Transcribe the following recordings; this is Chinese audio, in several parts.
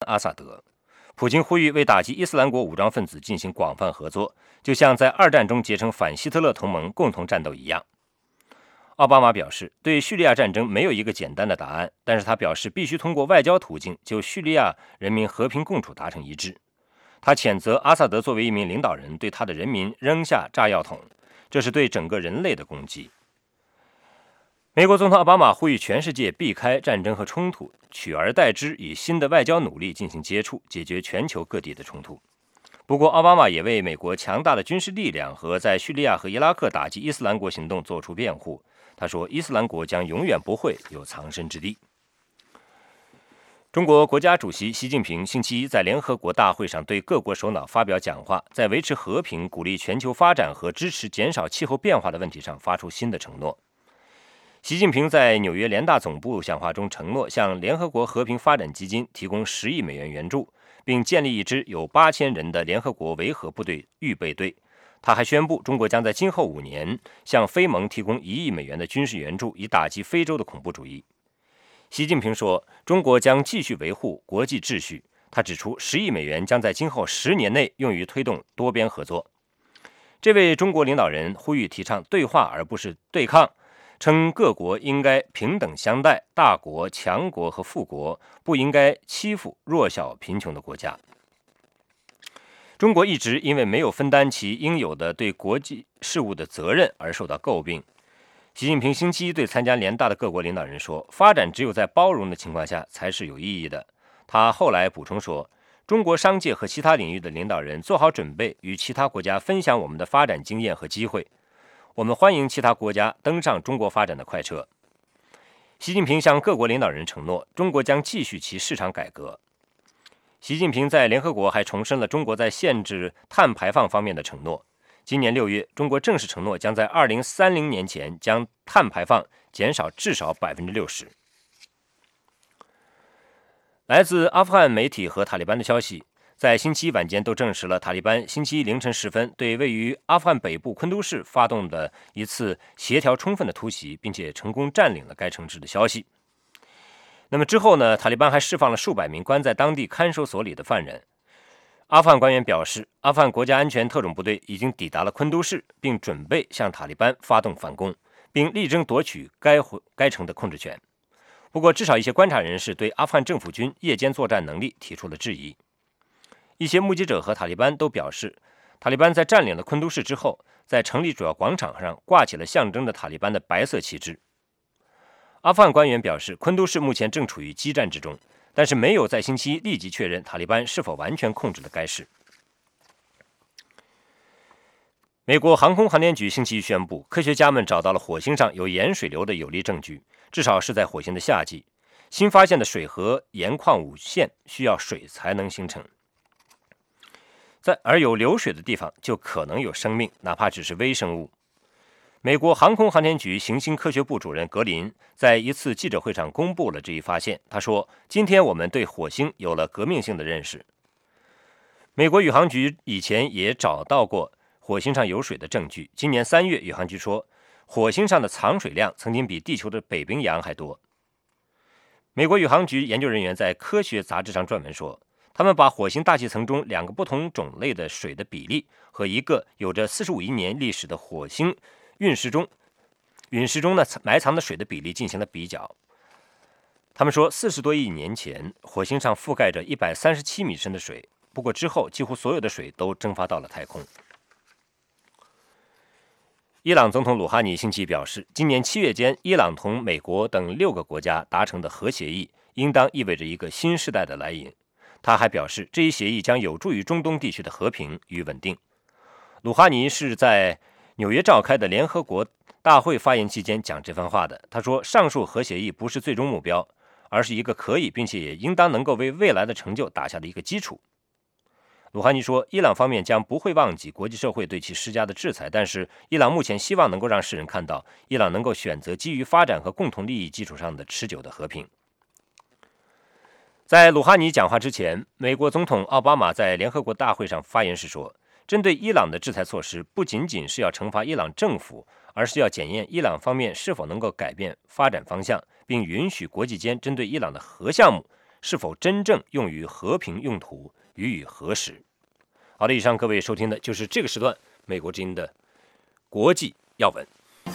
阿萨德。普京呼吁为打击伊斯兰国武装分子进行广泛合作，就像在二战中结成反希特勒同盟共同战斗一样。奥巴马表示，对叙利亚战争没有一个简单的答案，但是他表示必须通过外交途径就叙利亚人民和平共处达成一致。他谴责阿萨德作为一名领导人对他的人民扔下炸药桶，这是对整个人类的攻击。美国总统奥巴马呼吁全世界避开战争和冲突，取而代之以新的外交努力进行接触，解决全球各地的冲突。不过，奥巴马也为美国强大的军事力量和在叙利亚和伊拉克打击伊斯兰国行动做出辩护。他说，伊斯兰国将永远不会有藏身之地。中国国家主席习近平星期一在联合国大会上对各国首脑发表讲话，在维持和平、鼓励全球发展和支持减少气候变化的问题上发出新的承诺。习近平在纽约联大总部讲话中承诺向联合国和平发展基金提供10亿美元援助，并建立一支有8000人的联合国维和部队预备队。他还宣布，中国将在今后5年向非盟提供1亿美元的军事援助，以打击非洲的恐怖主义。习近平说，中国将继续维护国际秩序。他指出，10亿美元将在今后10年内用于推动多边合作。这位中国领导人呼吁提倡对话而不是对抗，称各国应该平等相待，大国、强国和富国不应该欺负弱小贫穷的国家。中国一直因为没有分担其应有的对国际事务的责任而受到诟病。习近平星期一对参加联大的各国领导人说，发展只有在包容的情况下才是有意义的。他后来补充说，中国商界和其他领域的领导人做好准备，与其他国家分享我们的发展经验和机会。我们欢迎其他国家登上中国发展的快车。习近平向各国领导人承诺，中国将继续其市场改革。习近平在联合国还重申了中国在限制碳排放方面的承诺。今年6月，中国正式承诺将在2030年前将碳排放减少至少60%。来自阿富汗媒体和塔利班的消息，在星期一晚间都证实了塔利班星期一凌晨时分对位于阿富汗北部昆都士发动的一次协调充分的突袭，并且成功占领了该城市的消息。那么之后呢？塔利班还释放了数百名关在当地看守所里的犯人。阿富汗官员表示，阿富汗国家安全特种部队已经抵达了昆都士，并准备向塔利班发动反攻，并力争夺取该城的控制权。不过，至少一些观察人士对阿富汗政府军夜间作战能力提出了质疑。一些目击者和塔利班都表示，塔利班在占领了昆都士之后，在城里主要广场上挂起了象征着塔利班的白色旗帜。阿富汗官员表示，昆都士目前正处于激战之中，但是没有在星期一立即确认塔利班是否完全控制了该市。美国航空航天局星期一宣布，科学家们找到了火星上有盐水流的有力证据，至少是在火星的夏季。新发现的水和盐矿物线需要水才能形成，而有流水的地方就可能有生命，哪怕只是微生物。美国航空航天局行星科学部主任格林在一次记者会上公布了这一发现。他说，今天我们对火星有了革命性的认识。美国宇航局以前也找到过火星上有水的证据。今年3月，宇航局说，火星上的藏水量曾经比地球的北冰洋还多。美国宇航局研究人员在科学杂志上撰文说，他们把火星大气层中2个不同种类的水的比例和一个有着45亿年历史的火星陨石中埋藏的水的比例进行了比较。他们说，40多亿年前，火星上覆盖着137米深的水，不过之后几乎所有的水都蒸发到了太空。伊朗总统鲁哈尼星期表示，今年7月间，伊朗同美国等6个国家达成的核协议，应当意味着一个新时代的来临。他还表示，这一协议将有助于中东地区的和平与稳定。鲁哈尼是在纽约召开的联合国大会发言期间讲这番话的。他说，上述核协议不是最终目标，而是一个可以并且也应当能够为未来的成就打下的一个基础。鲁哈尼说，伊朗方面将不会忘记国际社会对其施加的制裁，但是伊朗目前希望能够让世人看到，伊朗能够选择基于发展和共同利益基础上的持久的和平。在鲁哈尼讲话之前，美国总统奥巴马在联合国大会上发言时说，针对伊朗的制裁措施不仅仅是要惩罚伊朗政府，而是要检验伊朗方面是否能够改变发展方向，并允许国际间针对伊朗的核项目是否真正用于和平用途，予以核实。好的，以上各位收听的就是这个时段美国之音的国际要闻。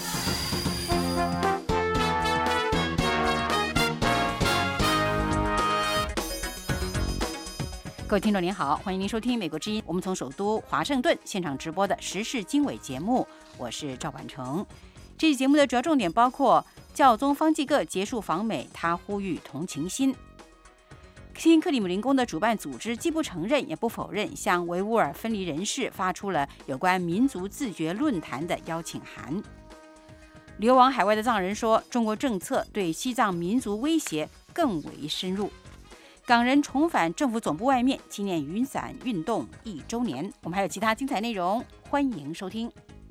各位听众您好，欢迎您收听美国之音，我们从首都华盛顿现场直播的时事经纬节目，我是赵婉成。这期节目的主要重点包括教宗方济各结束访美，他呼吁同情心。新克里姆林宫的主办组织既不承认也不否认向维吾尔分离人士发出了有关民族自决论坛的邀请函。流亡海外的藏人说，中国政策对西藏民族威胁更为深入。港人重返政府总部外面纪念雨伞运动1周年。我们还有其他精彩内容，欢迎收听。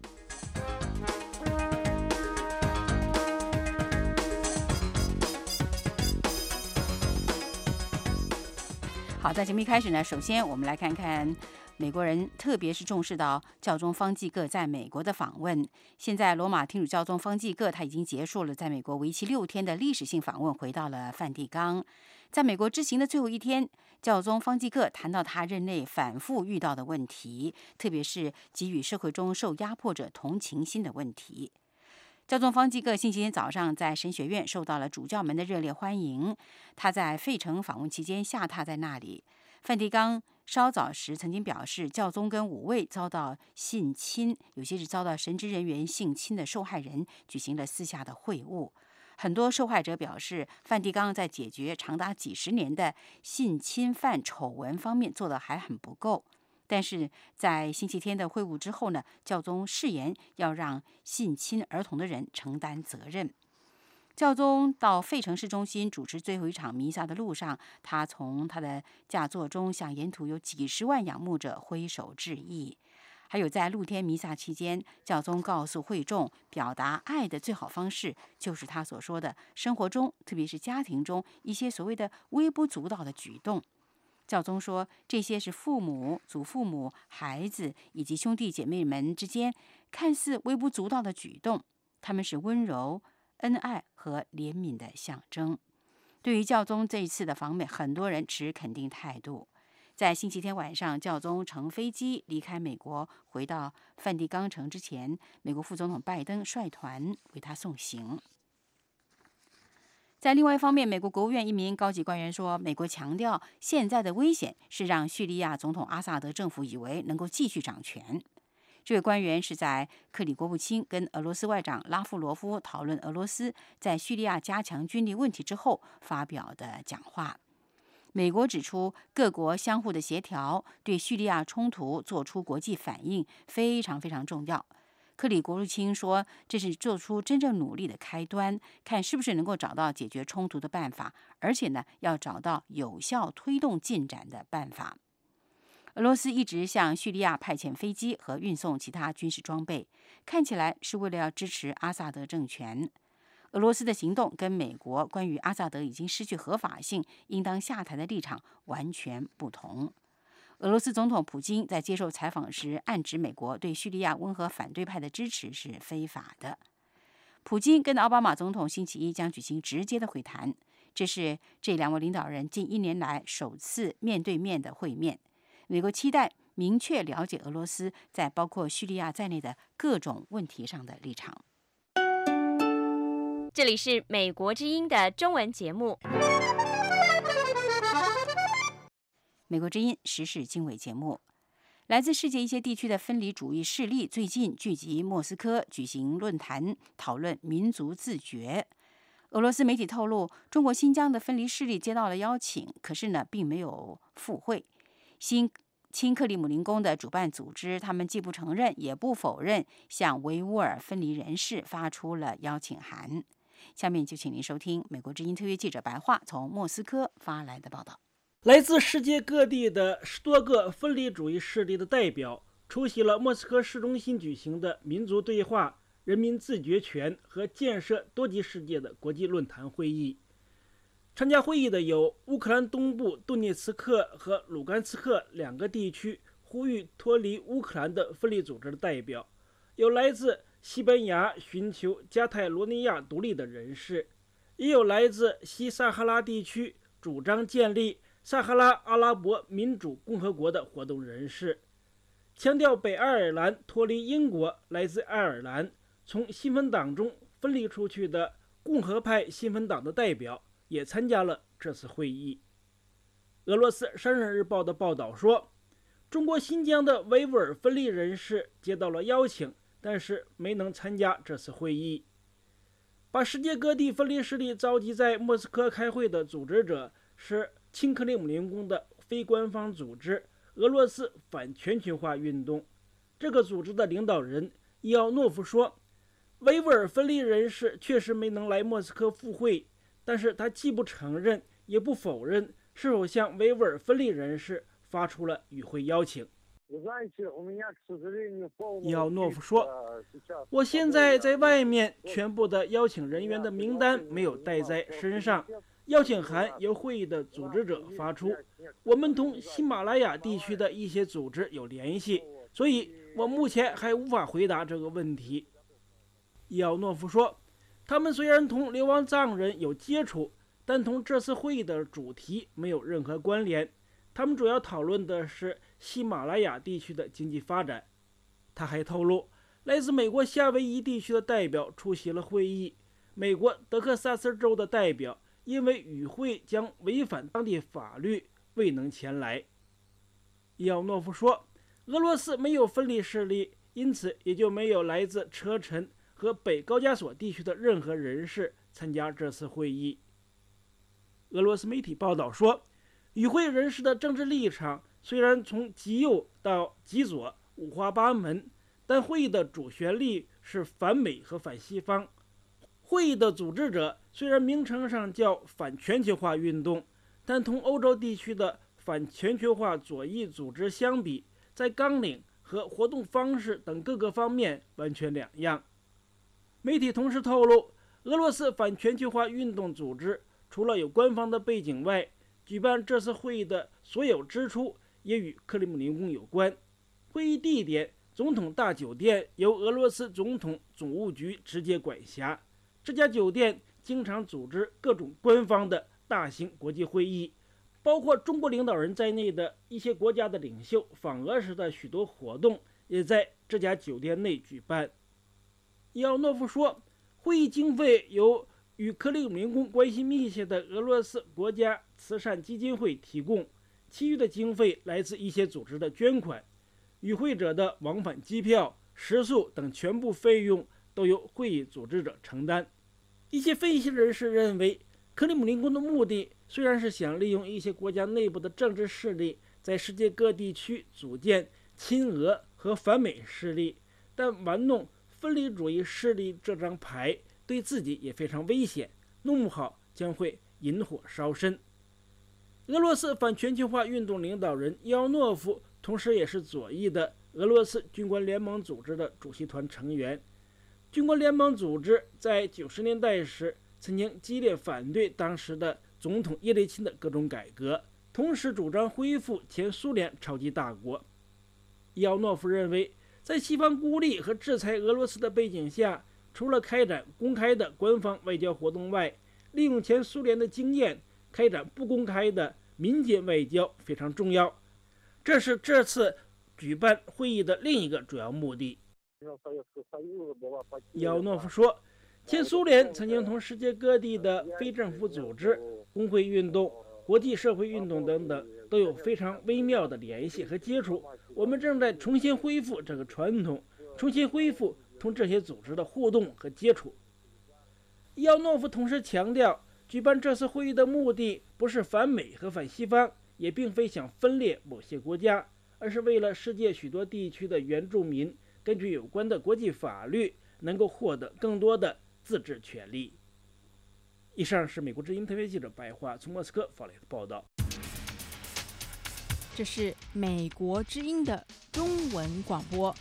好，在节目一开始呢，首先我们来看看美国人特别是重视到教宗方济各在美国的访问。现在罗马天主教宗方济各他已经结束了在美国为期6天的历史性访问，回到了梵蒂冈。在美国之行的最后一天，教宗方济各谈到他任内反复遇到的问题，特别是给予社会中受压迫者同情心的问题。教宗方济各星期天早上在神学院受到了主教们的热烈欢迎。他在费城访问期间下榻在那里。梵蒂冈稍早时曾经表示，教宗跟5位遭到性侵，有些是遭到神职人员性侵的受害人举行了私下的会晤。很多受害者表示，梵蒂冈在解决长达几十年的性侵犯丑闻方面做得还很不够。但是在星期天的会晤之后呢，教宗誓言要让性侵儿童的人承担责任。教宗到费城市中心主持最后一场弥撒的路上，他从他的驾座中向沿途有几十万仰慕者挥手致意。还有在露天弥撒期间，教宗告诉会众，表达爱的最好方式就是他所说的生活中，特别是家庭中一些所谓的微不足道的举动。教宗说，这些是父母、祖父母、孩子以及兄弟姐妹们之间看似微不足道的举动，他们是温柔、恩爱和怜悯的象征。对于教宗这一次的访美，很多人持肯定态度。在星期天晚上，教宗乘飞机离开美国，回到梵蒂冈城之前，美国副总统拜登率团为他送行。在另外一方面，美国国务院一名高级官员说，美国强调现在的危险是让叙利亚总统阿萨德政府以为能够继续掌权。这位官员是在克里国务卿跟俄罗斯外长拉夫罗夫讨论俄罗斯在叙利亚加强军力问题之后发表的讲话。美国指出，各国相互的协调对叙利亚冲突做出国际反应非常非常重要。克里国务卿说，这是做出真正努力的开端，看是不是能够找到解决冲突的办法，而且呢，要找到有效推动进展的办法。俄罗斯一直向叙利亚派遣飞机和运送其他军事装备，看起来是为了要支持阿萨德政权。俄罗斯的行动跟美国关于阿萨德已经失去合法性，应当下台的立场完全不同。俄罗斯总统普京在接受采访时暗指美国对叙利亚温和反对派的支持是非法的。普京跟奥巴马总统星期一将举行直接的会谈，这是这2位领导人近1年来首次面对面的会面。美国期待明确了解俄罗斯在包括叙利亚在内的各种问题上的立场。 这里是美国之音的中文节目。 美国之音时事经纬节目，来自世界一些地区的分离主义势力最近聚集莫斯科举行论坛，讨论民族自决。俄罗斯媒体透露，中国新疆的分离势力接到了邀请，可是呢，并没有赴会。新克里姆林宫的主办组织，他们既不承认也不否认向维吾尔分离人士发出了邀请函。下面就请您收听美国之音特约记者白桦从莫斯科发来的报道。 来自世界各地的10多个分离主义势力的代表出席了莫斯科市中心举行的民族对话、人民自决权和建设多极世界的国际论坛会议。参加会议的有乌克兰东部顿涅茨克和卢甘斯克2个地区呼吁脱离乌克兰的分离组织的代表，有来自西班牙寻求加泰罗尼亚独立的人士，也有来自西撒哈拉地区主张建立撒哈拉阿拉伯民主共和国的活动人士，强调北爱尔兰脱离英国、来自爱尔兰从新芬党中分离出去的共和派新芬党的代表也参加了这次会议。俄罗斯《山人日报》的报道说，中国新疆的维吾尔分离人士接到了邀请，但是没能参加这次会议。把世界各地分离势力召集在莫斯科开会的组织者是亲克里姆林宫的非官方组织俄罗斯反全球化运动。这个组织的领导人伊奥诺夫说，维吾尔分离人士确实没能来莫斯科赴会，但是他既不承认也不否认是否向维吾尔分离人士发出了与会邀请。伊奥诺夫说，我现在在外面，全部的邀请人员的名单没有带在身上，邀请函由会议的组织者发出，我们同喜马拉雅地区的一些组织有联系，所以我目前还无法回答这个问题。伊奥诺夫说，他们虽然同流亡藏人有接触，但同这次会议的主题没有任何关联，他们主要讨论的是喜马拉雅地区的经济发展。他还透露，来自美国夏威夷地区的代表出席了会议，美国德克萨斯州的代表因为与会将违反当地法律未能前来。伊奥诺夫说，俄罗斯没有分离势力，因此也就没有来自车臣和北高加索地区的任何人士参加这次会议。俄罗斯媒体报道说，与会人士的政治立场虽然从极右到极左五花八门，但会议的主旋律是反美和反西方。会议的组织者虽然名称上叫反全球化运动，但同欧洲地区的反全球化左翼组织相比，在纲领和活动方式等各个方面完全两样。媒体同时透露，俄罗斯反全球化运动组织除了有官方的背景外，举办这次会议的所有支出也与克里姆林宫有关。会议地点总统大酒店由俄罗斯总统总务局直接管辖，这家酒店经常组织各种官方的大型国际会议，包括中国领导人在内的一些国家的领袖访俄时的许多活动也在这家酒店内举办。伊奥诺夫说，会议经费由与克里姆林宫关系密切的俄罗斯国家慈善基金会提供，其余的经费来自一些组织的捐款，与会者的往返机票、食宿等全部费用都由会议组织者承担。一些分析人士认为，克里姆林宫的目的虽然是想利用一些国家内部的政治势力在世界各地区组建亲俄和反美势力，但玩弄分离主义势力这张牌对自己也非常危险，弄不好将会引火烧身。俄罗斯反全球化运动领导人伊奥诺夫同时也是左翼的俄罗斯军官联盟组织的主席团成员。军官联盟组织在90年代时曾经激烈反对当时的总统叶利钦的各种改革，同时主张恢复前苏联超级大国。伊奥诺夫认为，在西方孤立和制裁俄罗斯的背景下，除了开展公开的官方外交活动外，利用前苏联的经验开展不公开的民间外交非常重要。这是这次举办会议的另一个主要目的。伊奥诺夫说，前苏联曾经同世界各地的非政府组织、工会运动、国际社会运动等等都有非常微妙的联系和接触。我们正在重新恢复这个传统，重新恢复同这些组织的互动和接触。伊奥诺夫同时强调，举办这次会议的目的不是反美和反西方，也并非想分裂某些国家，而是为了世界许多地区的原住民根据有关的国际法律能够获得更多的自治权利。以上是美国之音特约记者白桦从莫斯科发来的报道。 这是美国之音的中文广播。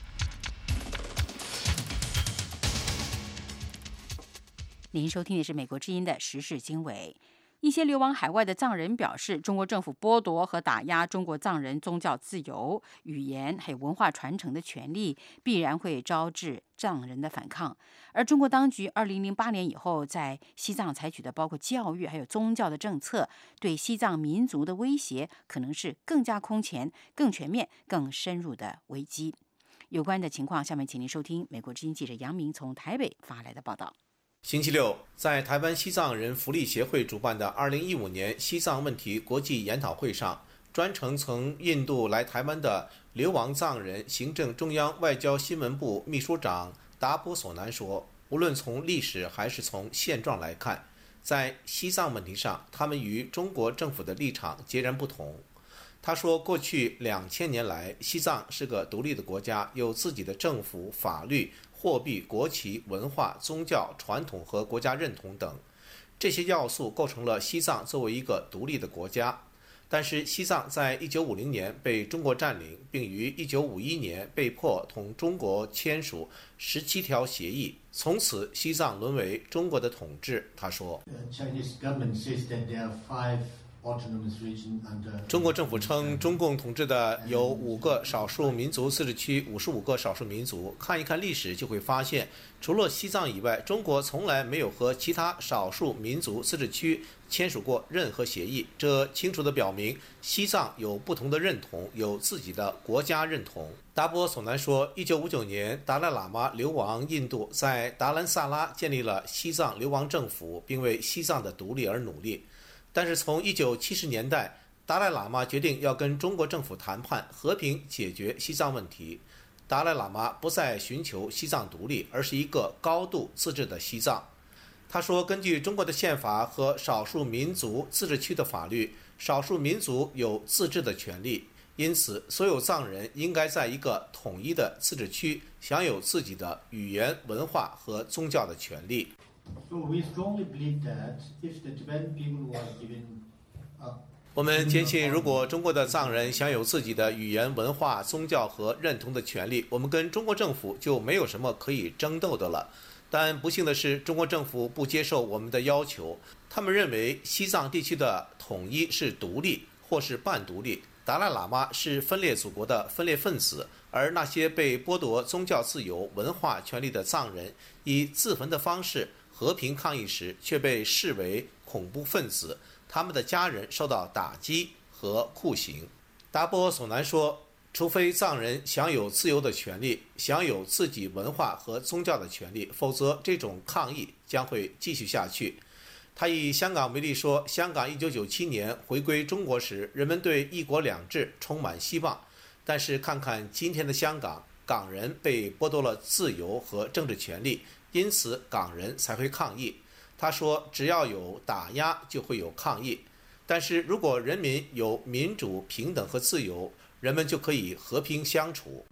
您收听的是美国之音的时事经纬。 一些流亡海外的藏人表示，中国政府剥夺和打压中国藏人宗教自由、语言还有文化传承的权利，必然会招致藏人的反抗。而中国当局2008年以后在西藏采取的包括教育还有宗教的政策，对西藏民族的威胁可能是更加空前、更全面、更深入的危机。有关的情况，下面请您收听美国之音记者杨明从台北发来的报道。 星期六，在台湾西藏人福利协会主办的2015年西藏问题国际研讨会上，专程从印度来台湾的流亡藏人行政中央外交新闻部秘书长达波索南说，无论从历史还是从现状来看，在西藏问题上，他们与中国政府的立场截然不同。他说，过去2000年来，西藏是个独立的国家，有自己的政府、法律、货币、国旗、文化、宗教、传统和国家认同等，这些要素构成了西藏作为一个独立的国家。但是西藏在1950年被中国占领，并于1951年被迫同中国签署17条协议，从此西藏沦为中国的统治。他说，中国政府称，中共统治的有5个少数民族自治区，55个少数民族。看一看历史，就会发现，除了西藏以外，中国从来没有和其他少数民族自治区签署过任何协议。这清楚地表明，西藏有不同的认同，有自己的国家认同。达波索南说，1959年，达赖喇嘛流亡印度，在达兰萨拉建立了西藏流亡政府，并为西藏的独立而努力。但是从1970年代，达赖喇嘛决定要跟中国政府谈判，和平解决西藏问题。达赖喇嘛不再寻求西藏独立，而是一个高度自治的西藏。他说，根据中国的宪法和少数民族自治区的法律，少数民族有自治的权利，因此所有藏人应该在一个统一的自治区享有自己的语言、文化和宗教的权利。我们坚信，如果中国的藏人享有自己的语言、文化、宗教和认同的权利，我们跟中国政府就没有什么可以争斗的了。但不幸的是，中国政府不接受我们的要求，他们认为西藏地区的统一是独立或是半独立，达赖喇嘛是分裂祖国的分裂分子，而那些被剥夺宗教自由、文化权利的藏人，以自焚的方式和平抗议时，却被视为恐怖分子，他们的家人受到打击和酷刑。达波索南说，除非藏人享有自由的权利，享有自己文化和宗教的权利，否则这种抗议将会继续下去。他以香港为例说，香港1997年回归中国时，人们对一国两制充满希望，但是看看今天的香港，港人被剥夺了自由和政治权利，因此港人才会抗议。他说，只要有打压就会有抗议，但是如果人民有民主、平等和自由，人们就可以和平相处。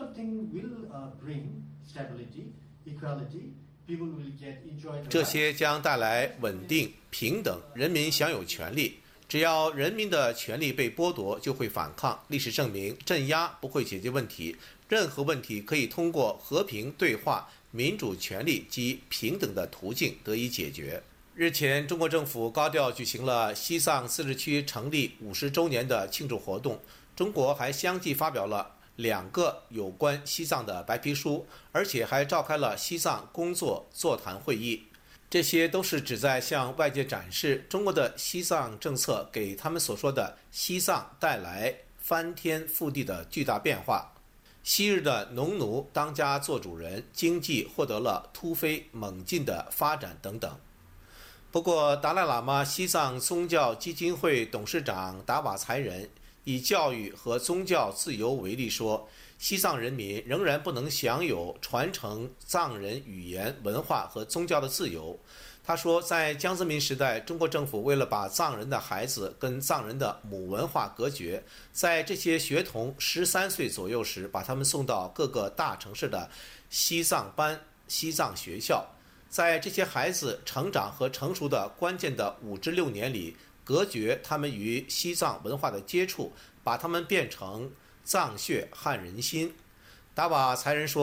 这些将带来稳定、平等，人民享有权利。只要人民的权利被剥夺，就会反抗。历史证明，镇压不会解决问题，任何问题可以通过和平对话、民主权利及平等的途径得以解决。日前，中国政府高调举行了西藏自治区成立50周年的庆祝活动。中国还相继发表了2个有关西藏的白皮书，而且还召开了西藏工作座谈会议。这些都是旨在向外界展示中国的西藏政策给他们所说的西藏带来翻天覆地的巨大变化。昔日的农奴当家做主人，经济获得了突飞猛进的发展等等。不过，达赖喇嘛西藏宗教基金会董事长达瓦才仁以教育和宗教自由为例说，西藏人民仍然不能享有传承藏人语言、文化和宗教的自由。他说，在江泽民时代，中国政府为了把藏人的孩子跟藏人的母文化隔绝，在这些学童13岁左右时，把他们送到各个大城市的西藏班、西藏学校。在这些孩子成长和成熟的关键的5至6年里，隔绝他们与西藏文化的接触，把他们变成藏血撼人心。达瓦才仁说，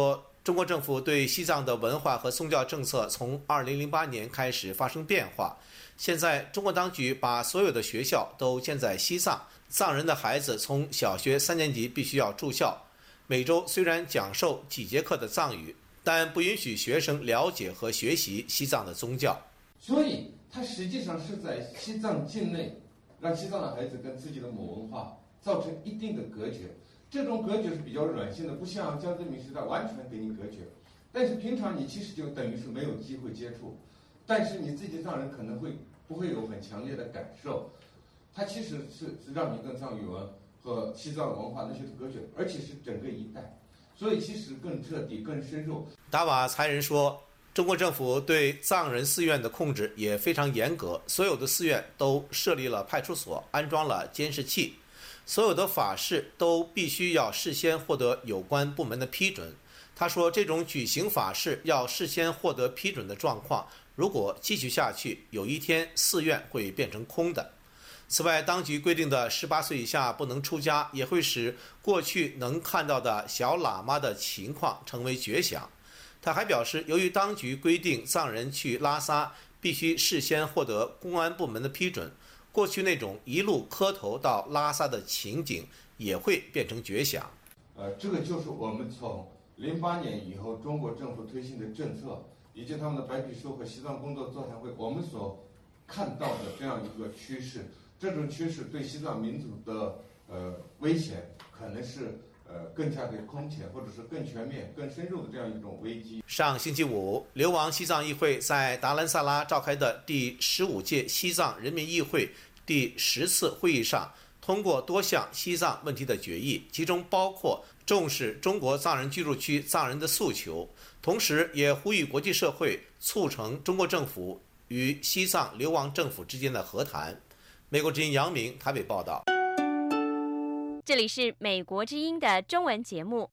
中国政府对西藏的文化和宗教政策从2008年开始发生变化。现在，中国当局把所有的学校都建在西藏，藏人的孩子从小学3年级必须要住校。每周虽然讲授几节课的藏语，但不允许学生了解和学习西藏的宗教。 所以，它实际上是在西藏境内，让西藏的孩子跟自己的母文化造成一定的隔绝。这种隔绝是比较软性的，不像江泽民时代完全给你隔绝。但是平常你其实就等于是没有机会接触，但是你自己藏人可能不会有很强烈的感受。它其实是让你跟藏语文和西藏的文化那些隔绝，而且是整个一代，所以其实更彻底、更深入。 达瓦才人说，中国政府对藏人寺院的控制也非常严格，所有的寺院都设立了派出所，安装了监视器。所有的法事都必须要事先获得有关部门的批准。他说，这种举行法事要事先获得批准的状况，如果继续下去，有一天寺院会变成空的。此外，当局规定的18岁以下不能出家，也会使过去能看到的小喇嘛的情况成为绝响。他还表示，由于当局规定藏人去拉萨必须事先获得公安部门的批准，过去那种一路磕头到拉萨的情景也会变成绝响。 这个就是我们从08年以后中国政府推行的政策，以及他们的白皮书和西藏工作座谈会，我们所看到的这样一个趋势。这种趋势对西藏民族的危险可能是更加的空前，或者是更全面、更深入的这样一种危机。 上星期五，流亡西藏议会在达兰萨拉召开的第15届西藏人民议会第10次会议上，通过多项西藏问题的决议，其中包括重视中国藏人居住区藏人的诉求，同时也呼吁国际社会促成中国政府与西藏流亡政府之间的和谈。美国之音杨明台北报道。 这里是美国之音的中文节目。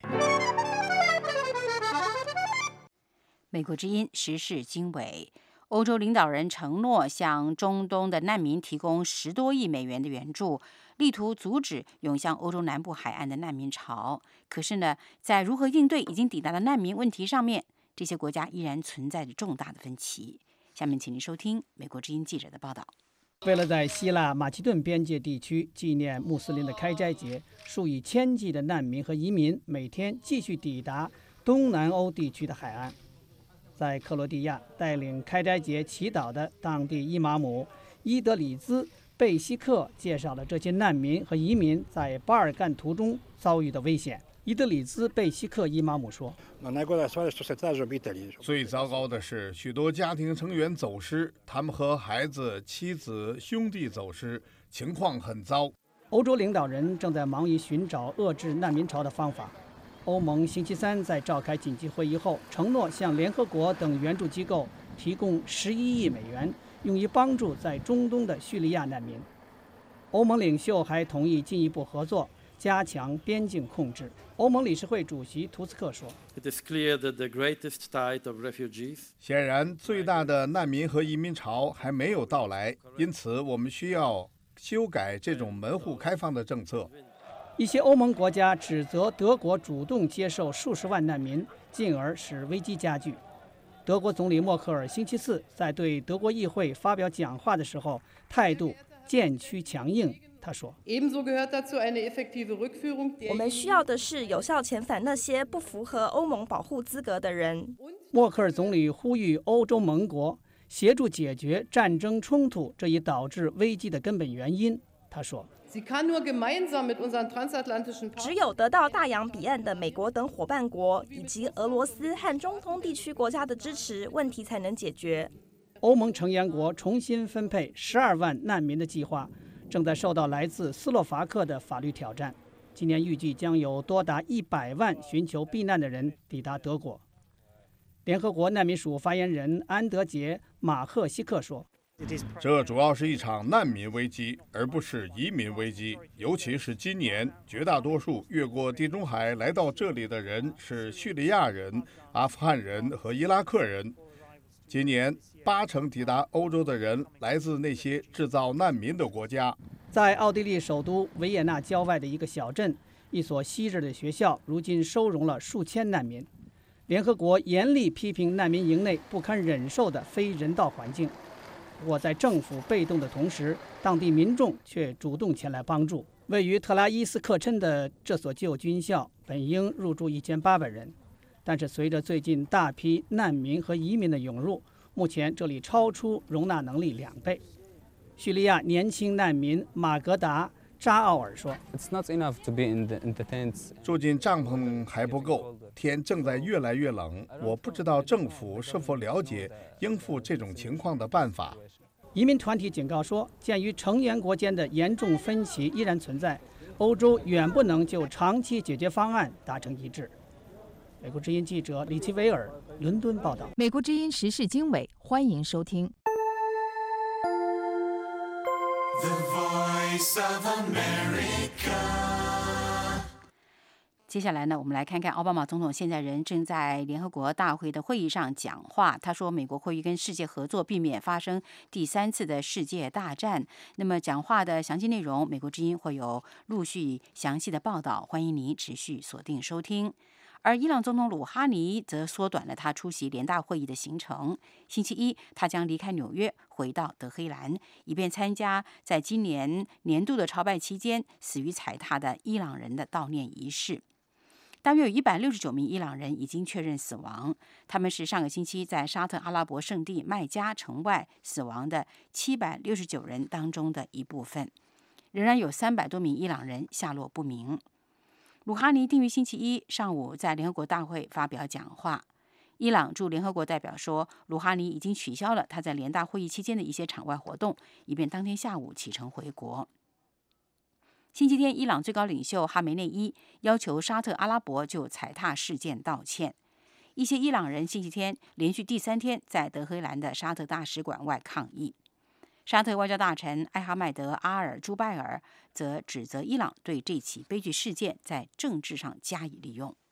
美国之音时事经纬，欧洲领导人承诺向中东的难民提供10多亿美元的援助，力图阻止涌向欧洲南部海岸的难民潮。可是呢，在如何应对已经抵达的难民问题上面，这些国家依然存在着重大的分歧。下面请您收听美国之音记者的报道。 为了在希腊马其顿边界地区纪念穆斯林的开斋节，数以千计的难民和移民每天继续抵达东南欧地区的海岸。在克罗地亚，带领开斋节祈祷的当地伊玛目伊德里兹·贝希克介绍了这些难民和移民在巴尔干途中遭遇的危险。伊德里兹·贝希克伊玛目说， 最糟糕的是，许多家庭成员走失，他们和孩子、妻子、兄弟走失，情况很糟。 欧洲领导人正在忙于寻找遏制难民潮的方法。欧盟星期三在召开紧急会议后，承诺向联合国等援助机构提供11亿美元，用于帮助在中东的叙利亚难民。欧盟领袖还同意进一步合作，加强边境控制。欧盟理事会主席图斯克说， 显然，最大的难民和移民潮还没有到来，因此我们需要修改这种门户开放的政策。 一些欧盟国家指责德国主动接受数十万难民，进而使危机加剧。德国总理默克尔星期四在对德国议会发表讲话的时候，态度渐趋强硬。他说， 我们需要的是有效遣返那些不符合欧盟保护资格的人。 默克尔总理呼吁欧洲盟国协助解决战争冲突这一导致危机的根本原因。他说， 只有得到大洋彼岸的美国等伙伴国以及俄罗斯和中东地区国家的支持，问题才能解决。 欧盟成员国重新分配12万难民的计划正在受到来自斯洛伐克的法律挑战。今年预计将有多达100万寻求避难的人抵达德国。联合国难民署发言人安德杰·马赫希克说， 这主要是一场难民危机，而不是移民危机。尤其是今年，绝大多数越过地中海来到这里的人是叙利亚人、阿富汗人和伊拉克人。今年80%抵达欧洲的人来自那些制造难民的国家。 在奥地利首都维也纳郊外的一个小镇，一所昔日的学校如今收容了数千难民。 联合国严厉批评难民营内不堪忍受的非人道环境。不过，在政府被动的同时，当地民众却主动前来帮助。位于特拉伊斯克琛的这所旧军校本应入住1800人，但是随着最近大批难民和移民的涌入，目前这里超出容纳能力2倍。叙利亚年轻难民马格达扎奥尔说：“ 住进帐篷还不够，天正在越来越冷。我不知道政府是否了解应付这种情况的办法。” 移民团体警告说，鉴于成员国间的严重分歧依然存在，欧洲远不能就长期解决方案达成一致。美国之音记者李奇维尔伦敦报道。 美国之音时事经纬，欢迎收听。 The Voice of America。 接下来呢，我们来看看奥巴马总统现在人正在联合国大会的会议上讲话。他说，美国会与跟世界合作，避免发生第3次的世界大战。那么讲话的详细内容，美国之音会有陆续详细的报道，欢迎您持续锁定收听。而伊朗总统鲁哈尼则缩短了他出席联大会议的行程。星期一，他将离开纽约，回到德黑兰，以便参加在今年年度的朝拜期间死于踩踏的伊朗人的悼念仪式。大约有169名伊朗人已经确认死亡，他们是上个星期在沙特阿拉伯圣地麦加城外死亡的769人当中的一部分。仍然有300多名伊朗人下落不明。鲁哈尼定于星期一上午在联合国大会发表讲话。伊朗驻联合国代表说，鲁哈尼已经取消了他在联大会议期间的一些场外活动，以便当天下午启程回国。星期天，伊朗最高领袖哈梅内伊要求沙特阿拉伯就踩踏事件道歉。一些伊朗人星期天连续第3天在德黑兰的沙特大使馆外抗议。沙特外交大臣艾哈迈德·阿尔朱拜尔则指责伊朗对这起悲剧事件在政治上加以利用。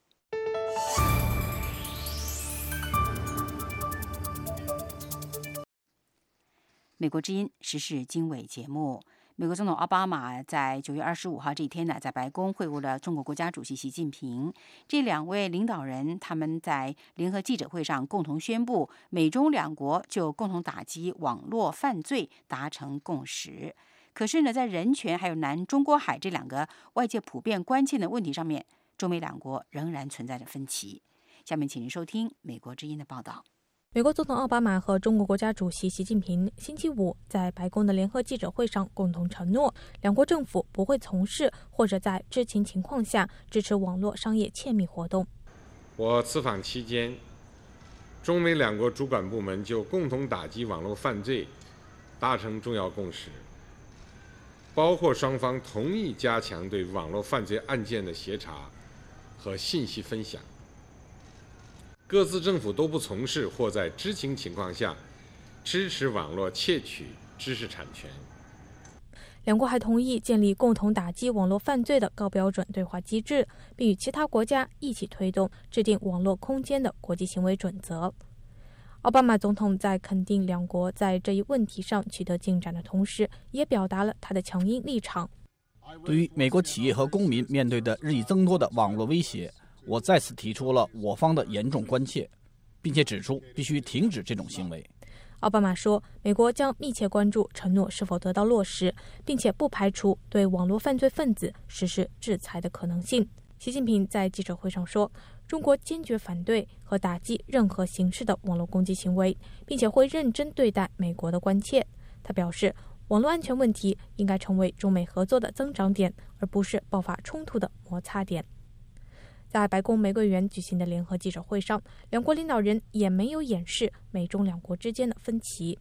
美国之音时事经纬节目。美国总统奥巴马在9月25号这一天呢，在白宫会晤了中国国家主席习近平。这2位领导人他们在联合记者会上共同宣布，美中2国就共同打击网络犯罪达成共识。可是呢，在人权还有南中国海这2个外界普遍关切的问题上面，中美2国仍然存在着分歧。下面请您收听美国之音的报道。 美国总统奥巴马和中国国家主席习近平星期五在白宫的联合记者会上共同承诺，两国政府不会从事或者在知情情况下支持网络商业窃密活动。 我此访期间，中美2国主管部门就共同打击网络犯罪达成重要共识，包括双方同意加强对网络犯罪案件的协查和信息分享。各自政府都不从事或在知情情况下支持网络窃取知识产权。 两国还同意建立共同打击网络犯罪的高标准对话机制，并与其他国家一起推动制定网络空间的国际行为准则。奥巴马总统在肯定两国在这一问题上取得进展的同时，也表达了他的强硬立场。 对于美国企业和公民面对的日益增多的网络威胁，我再次提出了我方的严重关切，并且指出必须停止这种行为。 奥巴马说，美国将密切关注承诺是否得到落实，并且不排除对网络犯罪分子实施制裁的可能性。习近平在记者会上说，中国坚决反对和打击任何形式的网络攻击行为，并且会认真对待美国的关切。他表示，网络安全问题应该成为中美合作的增长点，而不是爆发冲突的摩擦点。在白宫玫瑰园举行的联合记者会上，两国领导人也没有掩饰美中两国之间的分歧。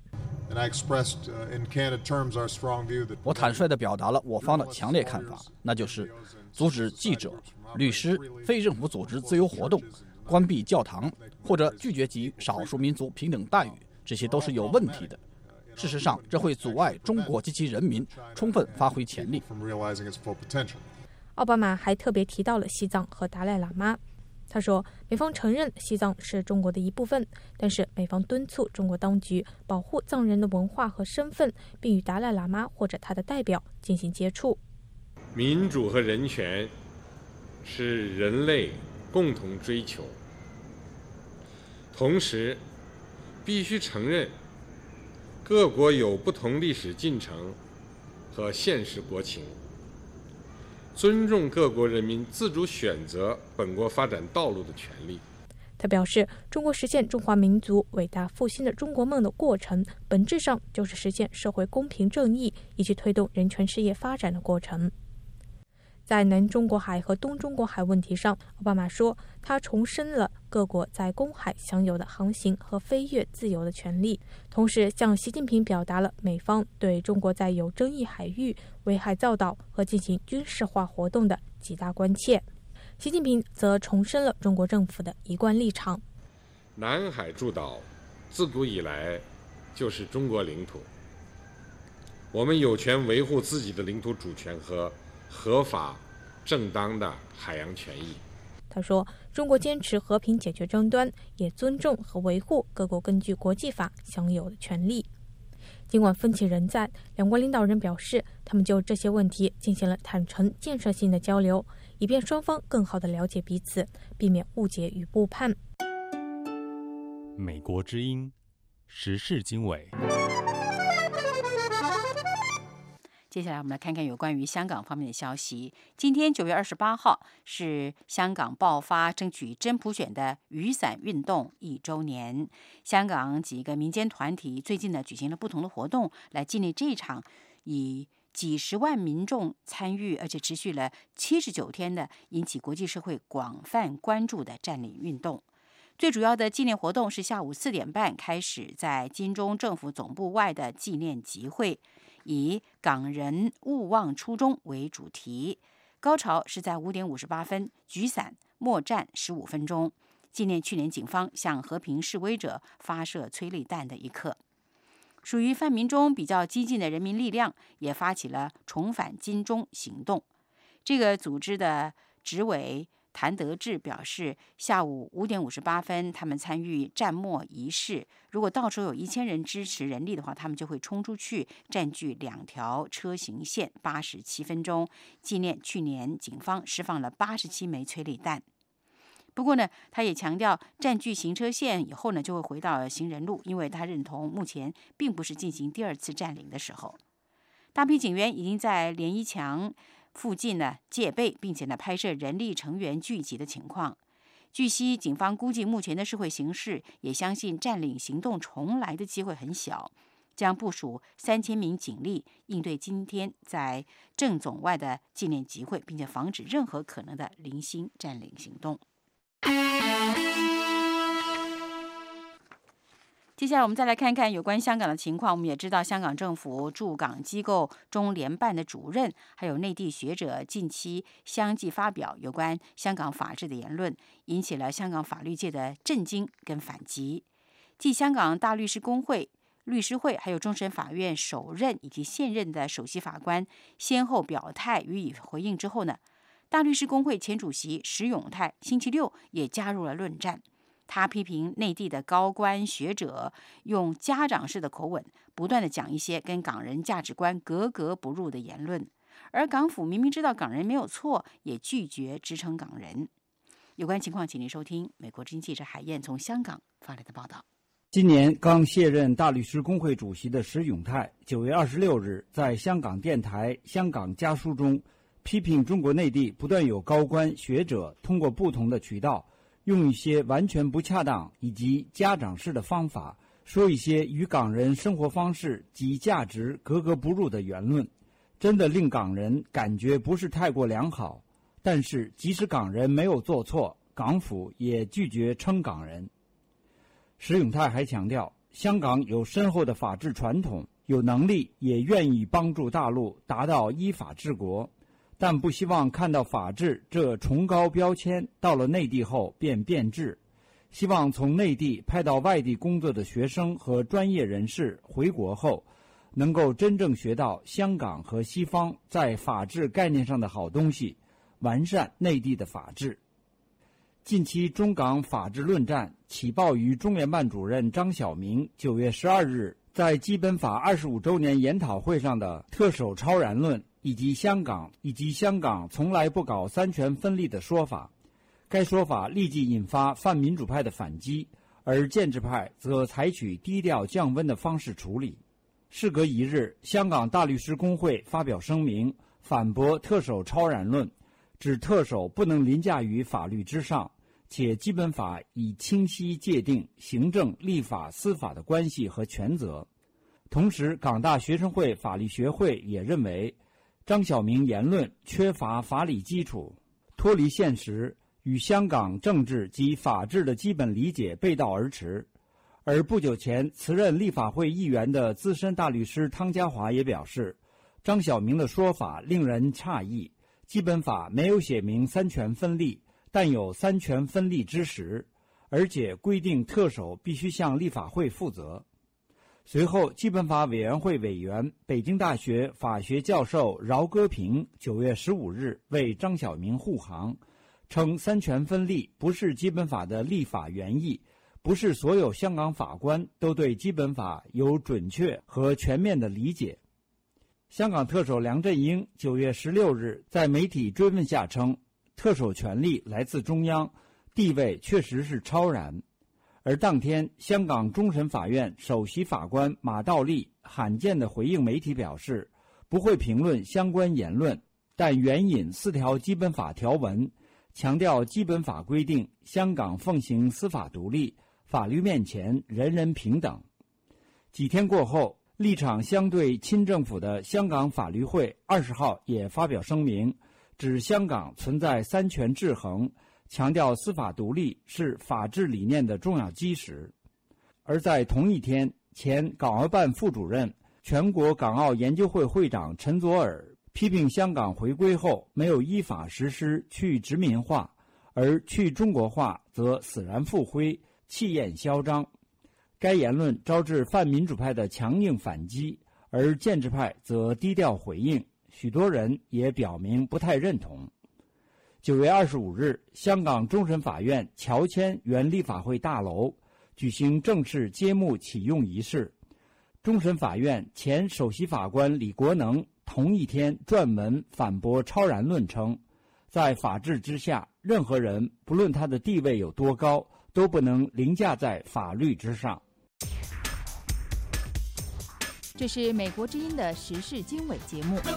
我坦率地表达了我方的强烈看法，那就是阻止记者、律师、非政府组织自由活动，关闭教堂，或者拒绝给予少数民族平等待遇，这些都是有问题的。事实上，这会阻碍中国及其人民充分发挥潜力。 奥巴马还特别提到了西藏和达赖喇嘛。他说，美方承认西藏是中国的一部分，但是美方敦促中国当局保护藏人的文化和身份，并与达赖喇嘛或者他的代表进行接触。 民主和人权是人类共同追求， 同时必须承认各国有不同历史进程和现实国情，尊重各国人民自主选择本国发展道路的权利。 他表示，中国实现中华民族伟大复兴的中国梦的过程，本质上就是实现社会公平正义以及推动人权事业发展的过程。在南中国海和东中国海问题上，奥巴马说，他重申了各国在公海享有的航行和飞越自由的权利，同时向习近平表达了美方对中国在有争议海域危害造岛和进行军事化活动的极大关切。习近平则重申了中国政府的一贯立场： 南海诸岛自古以来就是中国领土，我们有权维护自己的领土主权和合法正当的海洋权益。 他说，中国坚持和平解决争端，也尊重和维护各国根据国际法享有的权利。尽管分歧仍在，两国领导人表示，他们就这些问题进行了坦诚建设性的交流，以便双方更好地了解彼此，避免误解与误判。 美国之音时事经纬。 接下来我们来看看有关于香港方面的消息。今天9月28号是香港爆发争取真普选的雨伞运动1周年。香港几个民间团体最近呢举行了不同的活动，来纪念这一场以几十万民众参与，而且持续了79天的引起国际社会广泛关注的占领运动。最主要的纪念活动是下午4点半开始，在金钟政府总部外的纪念集会，以港人勿忘初衷为主题。高潮是在5点58分举伞默战15分钟，纪念去年警方向和平示威者发射催泪弹的一刻。属于泛民中比较激进的人民力量也发起了重返金钟行动。这个组织的执委谭德志表示，下午5点58分他们参与战默仪式，如果到时候有1000人支持人力的话，他们就会冲出去占据2条车行线87分钟，纪念去年警方释放了87枚催泪弹。不过呢，他也强调占据行车线以后呢，就会回到行人路，因为他认同目前并不是进行第2次占领的时候。大批警员已经在连衣墙附近呢戒备，并且呢拍摄人力成员聚集的情况。据悉，警方估计目前的社会形势，也相信占领行动重来的机会很小，将部署3000名警力应对今天在政总外的纪念集会，并且防止任何可能的零星占领行动。接下来我们再来看看有关香港的情况。我们也知道，香港政府驻港机构中联办的主任，还有内地学者近期相继发表有关香港法治的言论，引起了香港法律界的震惊跟反击。继香港大律师公会、律师会还有终审法院首任以及现任的首席法官先后表态予以回应之后呢，大律师公会前主席石永泰星期六也加入了论战。他批评内地的高官学者用家长式的口吻，不断地讲一些跟港人价值观格格不入的言论，而港府明明知道港人没有错，也拒绝支撑港人。有关情况，请您收听美国之音记者海燕从香港发来的报道。 今年刚卸任大律师公会主席的石永泰9月26日在香港电台《香港家书》中批评中国内地不断有高官学者通过不同的渠道，用一些完全不恰当以及家长式的方法，说一些与港人生活方式及价值格格不入的言论，真的令港人感觉不是太过良好。但是即使港人没有做错，港府也拒绝称港人。石永泰还强调，香港有深厚的法治传统，有能力也愿意帮助大陆达到依法治国，但不希望看到法治这崇高标签到了内地后便变质。希望从内地派到外地工作的学生和专业人士回国后，能够真正学到香港和西方在法治概念上的好东西，完善内地的法治。近期中港法治论战起爆于中联办主任张晓明9月12日在基本法25周年研讨会上的特首超然论，以及香港从来不搞三权分立的说法。该说法立即引发泛民主派的反击， 而建制派则采取低调降温的方式处理。事隔一日，香港大律师公会发表声明，反驳特首超然论，指特首不能凌驾于法律之上，且基本法已清晰界定行政、立法、司法的关系和权责。同时，港大学生会法律学会也认为，张晓明言论缺乏法理基础，脱离现实，与香港政治及法治的基本理解背道而驰。而不久前辞任立法会议员的资深大律师汤家骅也表示，张晓明的说法令人诧异，基本法没有写明三权分立，但有三权分立之实，而且规定特首必须向立法会负责。随后，基本法委员会委员、北京大学法学教授饶戈平9月15日为张晓明护航，称三权分立不是基本法的立法原意，不是所有香港法官都对基本法有准确和全面的理解。香港特首梁振英9月16日在媒体追问下称，特首权力来自中央，地位确实是超然。而当天，香港终审法院首席法官马道立罕见地回应媒体表示，不会评论相关言论，但援引4条基本法条文，强调基本法规定香港奉行司法独立，法律面前人人平等。几天过后，立场相对亲政府的香港法律会20号也发表声明，指香港存在三权制衡，强调司法独立是法治理念的重要基石。而在同一天，前港澳办副主任、全国港澳研究会会长陈佐洱批评香港回归后没有依法实施去殖民化，而去中国化则死然复灰，气焰嚣张。该言论招致泛民主派的强硬反击，而建制派则低调回应，许多人也表明不太认同。9月25日，香港终审法院乔迁原立法会大楼，举行正式揭幕启用仪式。终审法院前首席法官李国能同一天撰文反驳超然论，称，在法治之下，任何人不论他的地位有多高，都不能凌驾在法律之上。 这是美国之音的时事经纬节目。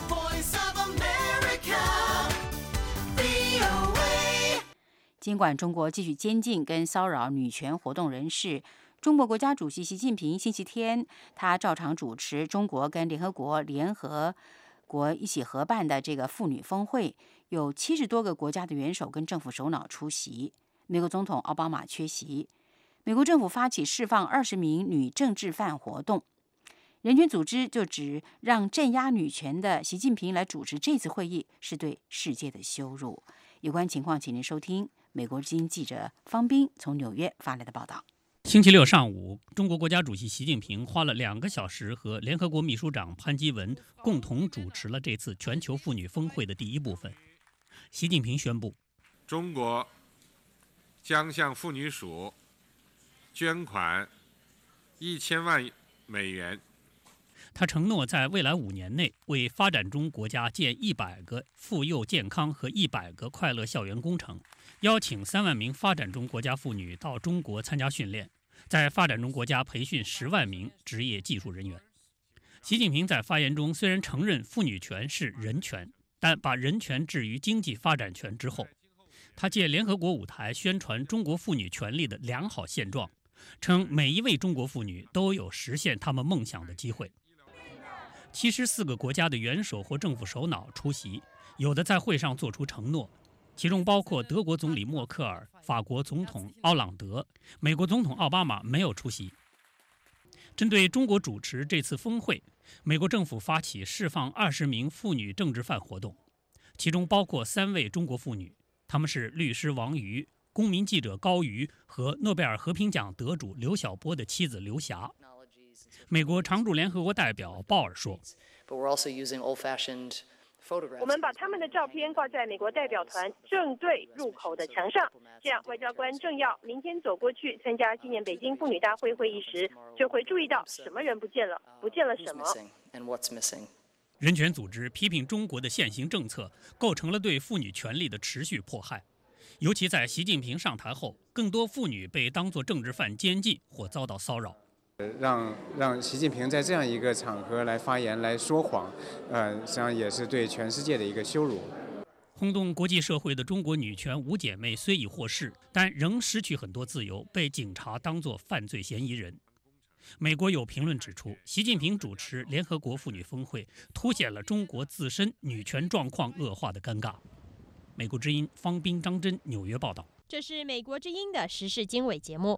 尽管中国继续监禁跟骚扰女权活动人士，中国国家主席习近平星期天他照常主持中国跟联合国一起合办的这个妇女峰会，有70多个国家的元首跟政府首脑出席。美国总统奥巴马缺席。美国政府发起释放20名女政治犯活动。人权组织就指让镇压女权的习近平来主持这次会议是对世界的羞辱。有关情况，请您收听美国之音记者方斌从纽约发来的报道。 星期六上午，中国国家主席习近平花了2个小时和联合国秘书长潘基文共同主持了这次全球妇女峰会的第一部分。习近平宣布， 中国将向妇女署捐款1000万美元。 他承诺在未来5年内为发展中国家建100个妇幼健康和100个快乐校园工程，邀请3万名发展中国家妇女到中国参加训练，在发展中国家培训10万名职业技术人员。习近平在发言中虽然承认妇女权是人权，但把人权置于经济发展权之后。他借联合国舞台宣传中国妇女权利的良好现状，称每一位中国妇女都有实现她们梦想的机会。74个国家的元首或政府首脑出席，有的在会上做出承诺，其中包括德国总理默克尔、法国总统奥朗德、美国总统奥巴马没有出席。针对中国主持这次峰会，美国政府发起释放20名妇女政治犯活动，其中包括3位中国妇女，她们是律师王瑜、公民记者高瑜和诺贝尔和平奖得主刘晓波的妻子刘霞。美国常驻联合国代表鲍尔说， 我们把他们的照片挂在美国代表团正对入口的墙上，这样外交官政要明天走过去参加纪念北京妇女大会会议时，就会注意到什么人不见了，不见了什么。 人权组织批评中国的现行政策构成了对妇女权利的持续迫害。 尤其在习近平上台后，更多妇女被当作政治犯监禁或遭到骚扰。 让习近平在这样一个场合来发言来说谎，实际上也是对全世界的一个羞辱。 轰动国际社会的中国女权五姐妹虽已获释，但仍失去很多自由，被警察当作犯罪嫌疑人。美国有评论指出，习近平主持联合国妇女峰会，凸显了中国自身女权状况恶化的尴尬。美国之音方斌、张真纽约报道。 这是美国之音的时事经纬节目。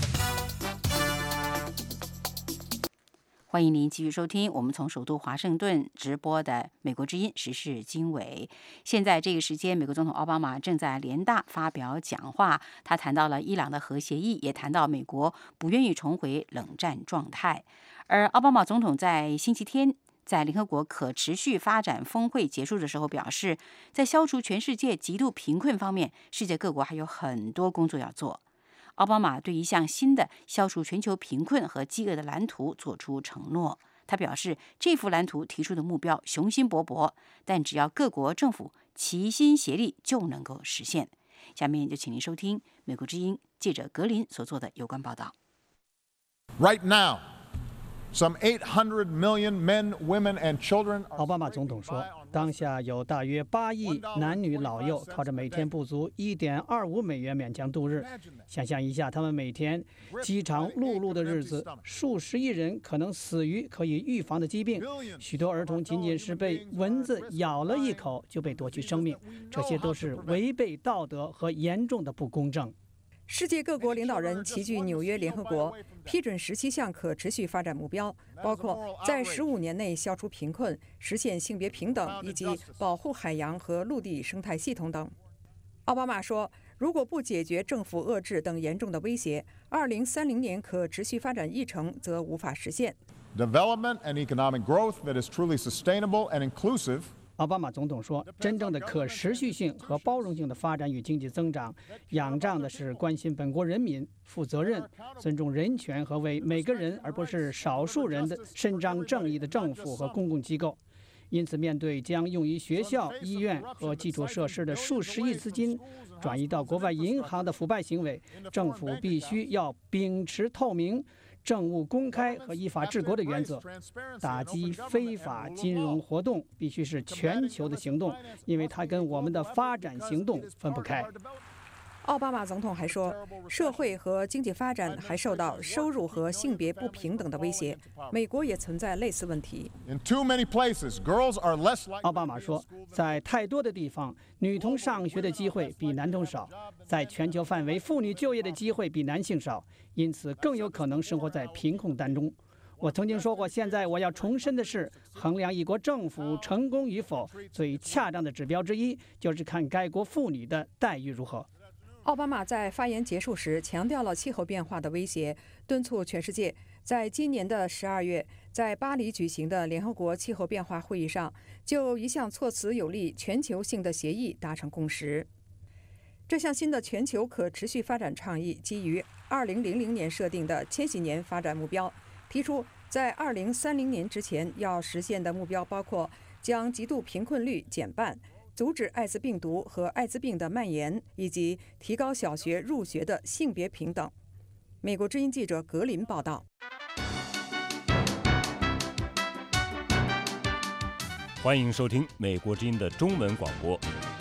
欢迎您继续收听我们从首都华盛顿直播的美国之音时事经纬。现在这个时间，美国总统奥巴马正在联大发表讲话，他谈到了伊朗的核协议，也谈到美国不愿意重回冷战状态。而奥巴马总统在星期天在联合国可持续发展峰会结束的时候表示，在消除全世界极度贫困方面，世界各国还有很多工作要做。奥巴马对一项新的消除全球贫困和饥饿的蓝图做出承诺。他表示，这幅蓝图提出的目标雄心勃勃，但只要各国政府齐心协力，就能够实现。下面就请您收听美国之音记者格林所做的有关报道。 Right now, some 800 million men, women, and children. 奥巴马总统说，当下有大约8亿男女老幼靠着每天不足1.25美元勉强度日。想象一下，他们每天饥肠辘辘的日子，数十亿人可能死于可以预防的疾病，许多儿童仅仅是被蚊子咬了一口就被夺去生命，这些都是违背道德和严重的不公正。 世界各国领导人齐聚纽约联合国，批准17项可持续发展目标，包括在15年内消除贫困、实现性别平等以及保护海洋和陆地生态系统等。奥巴马说，如果不解决政府遏制等严重的威胁，2030年可持续发展议程则无法实现。 Development and economic growth that is truly sustainable and inclusive. 奥巴马总统说，真正的可持续性和包容性的发展与经济增长，仰仗的是关心本国人民、负责任、尊重人权和为每个人而不是少数人的伸张正义的政府和公共机构。因此，面对将用于学校、医院和基础设施的数十亿资金转移到国外银行的腐败行为，政府必须要秉持透明、政务公开和依法治国的原则，打击非法金融活动必须是全球的行动，因为它跟我们的发展行动分不开。 奥巴马总统还说，社会和经济发展还受到收入和性别不平等的威胁，美国也存在类似问题。 奥巴马说，在太多的地方，女童上学的机会比男童少，在全球范围，妇女就业的机会比男性少，因此更有可能生活在贫困当中。我曾经说过，现在我要重申的是，衡量一国政府成功与否，最恰当的指标之一就是看该国妇女的待遇如何。 奥巴马在发言结束时强调了气候变化的威胁，敦促全世界在今年的12月在巴黎举行的联合国气候变化会议上，就一项措辞有利全球性的协议达成共识。这项新的全球可持续发展倡议基于2000年设定的千禧年发展目标，提出在2030年之前要实现的目标包括将极度贫困率减半，阻止艾滋病毒和艾滋病的蔓延，以及提高小学入学的性别平等。美国之音记者格林报道。 欢迎收听美国之音的中文广播。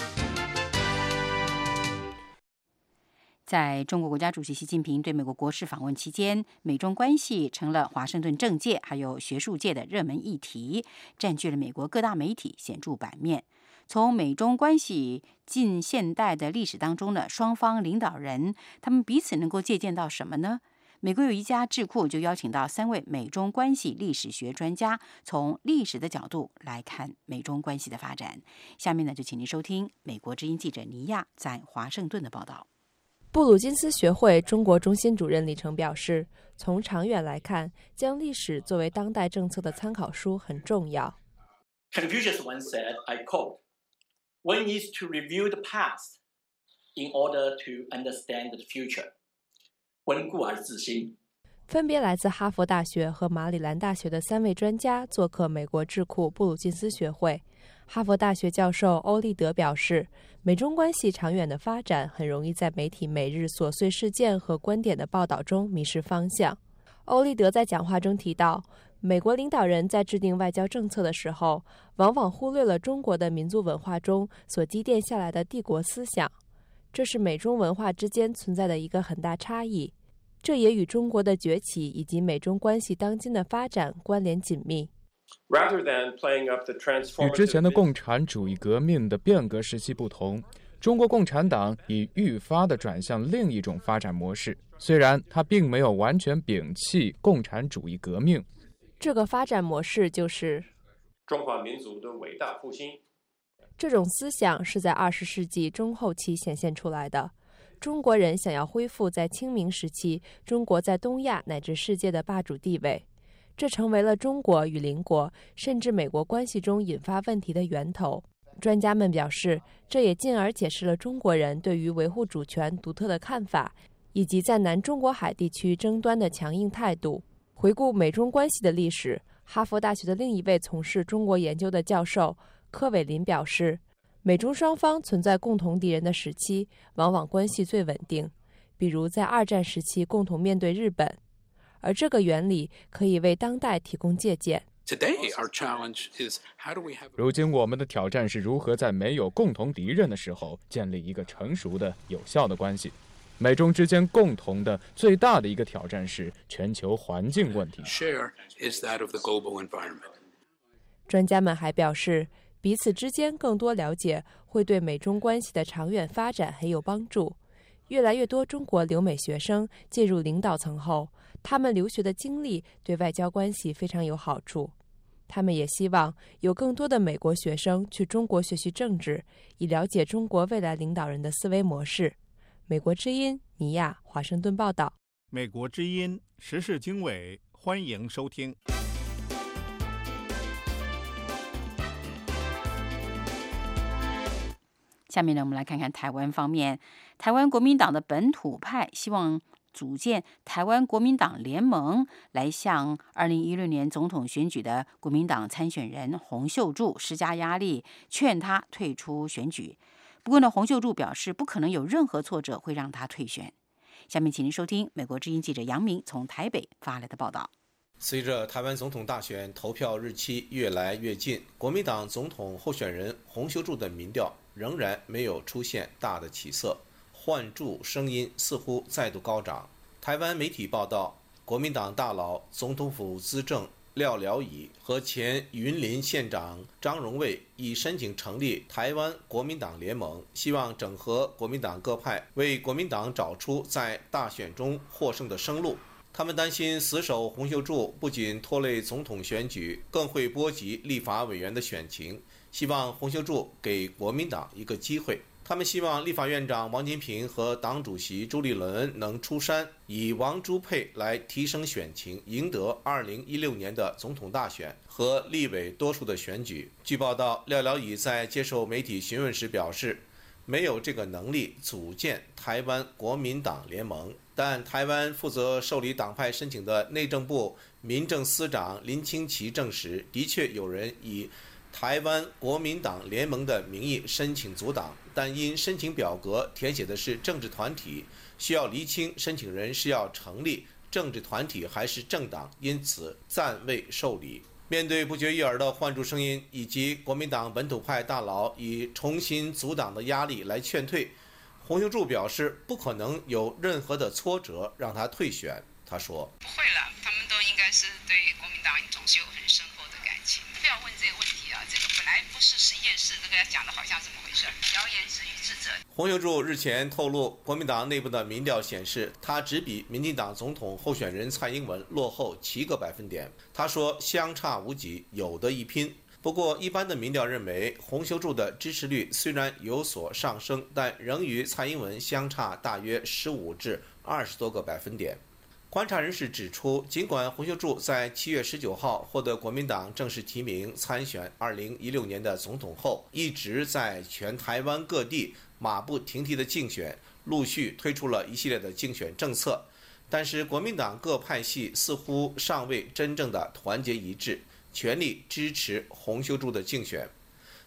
在中国国家主席习近平对美国国事访问期间，美中关系成了华盛顿政界还有学术界的热门议题，占据了美国各大媒体显著版面。从美中关系近现代的历史当中呢，双方领导人他们彼此能够借鉴到什么呢？美国有一家智库就邀请到3位美中关系历史学专家，从历史的角度来看美中关系的发展。下面呢，就请您收听美国之音记者尼亚在华盛顿的报道。 布鲁金斯学会中国中心主任李成表示，从长远来看，将历史作为当代政策的参考书很重要。 Confucius once said, I quote, "One needs to review the past in order to understand the future." 温故而知新。 分别来自哈佛大学和马里兰大学的3位专家做客美国智库布鲁金斯学会。 哈佛大学教授欧立德表示，美中关系长远的发展很容易在媒体每日琐碎事件和观点的报道中迷失方向。欧立德在讲话中提到，美国领导人在制定外交政策的时候，往往忽略了中国的民族文化中所积淀下来的帝国思想，这是美中文化之间存在的一个很大差异，这也与中国的崛起以及美中关系当今的发展关联紧密。 与之前的共产主义革命的变革时期不同，中国共产党已愈发地转向另一种发展模式，虽然它并没有完全摒弃共产主义革命。 这个发展模式就是中华民族的伟大复兴。 这种思想是在20世纪中后期显现出来的。中国人想要恢复在清明时期中国在东亚乃至世界的霸主地位，这成为了中国与邻国甚至美国关系中引发问题的源头。专家们表示，这也进而解释了中国人对于维护主权独特的看法，以及在南中国海地区争端的强硬态度。回顾美中关系的历史，哈佛大学的另一位从事中国研究的教授柯伟林表示，美中双方存在共同敌人的时期，往往关系最稳定，比如在2战时期共同面对日本，而这个原理可以为当代提供借鉴。 如今我们的挑战是如何在没有共同敌人的时候建立一个成熟的有效的关系。美中之间共同的最大的一个挑战是全球环境问题。 专家们还表示，彼此之间更多了解会对美中关系的长远发展很有帮助。越来越多中国留美学生进入领导层后，他们留学的经历对外交关系非常有好处。他们也希望有更多的美国学生去中国学习政治，以了解中国未来领导人的思维模式。美国之音尼亚华盛顿报道。 美国之音时事经纬，欢迎收听。 下面呢，我们来看看台湾方面。台湾国民党的本土派希望组建台湾国民党联盟，来向2016年总统选举的国民党参选人洪秀柱施加压力，劝他退出选举。不过呢，洪秀柱表示不可能有任何挫折会让他退选。下面请您收听美国之音记者杨明从台北发来的报道。 随着台湾总统大选投票日期越来越近，国民党总统候选人洪秀柱的民调仍然没有出现大的起色，换柱声音似乎再度高涨。台湾媒体报道，国民党大佬总统府资政廖了以和前云林县长张荣卫已申请成立台湾国民党联盟，希望整合国民党各派，为国民党找出在大选中获胜的生路。他们担心死守洪秀柱不仅拖累总统选举，更会波及立法委员的选情，希望洪秀柱给国民党一个机会。他们希望立法院长王金平和党主席朱立伦能出山，以王朱配来提升选情，赢得2016年的总统大选和立委多数的选举。据报道，廖了以在接受媒体询问时表示，没有这个能力组建台湾国民党联盟，但台湾负责受理党派申请的内政部民政司长林清奇证实，的确有人以台湾国民党联盟的名义申请组党，但因申请表格填写的是政治团体，需要厘清申请人是要成立政治团体还是政党，因此暂未受理。面对不绝于耳的换柱声音以及国民党本土派大佬以重新组党的压力来劝退，洪秀柱表示不可能有任何的挫折让他退选。他说：“ 不会了，他们都应该是对国民党总是有很深厚的感情。不要问这个问题啊，这个本来不是实验室，这个要讲的好像怎么回事？谣言止于智者。” 洪秀柱日前透露，国民党内部的民调显示，他只比民进党总统候选人蔡英文落后7个百分点。他说相差无几，有得一拼。不过，一般的民调认为，洪秀柱的支持率虽然有所上升，但仍与蔡英文相差大约15至20多个百分点。观察人士指出，尽管洪秀柱在7月19号获得国民党正式提名参选2016年的总统后，一直在全台湾各地马不停蹄的竞选，陆续推出了一系列的竞选政策，但是国民党各派系似乎尚未真正的团结一致，全力支持洪秀柱的竞选。